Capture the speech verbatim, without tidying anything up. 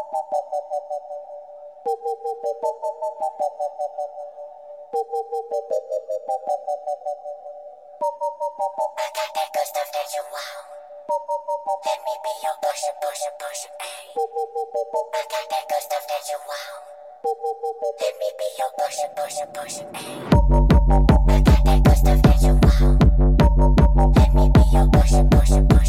got that good stuff that you want. Let me be your pusher, pusher, pusher, ayy. I got that good stuff that you want. Let me be your pusher, pusher, pusher, ayy. I got that good stuff that you want. Let me be your pusher, pusher, pusher.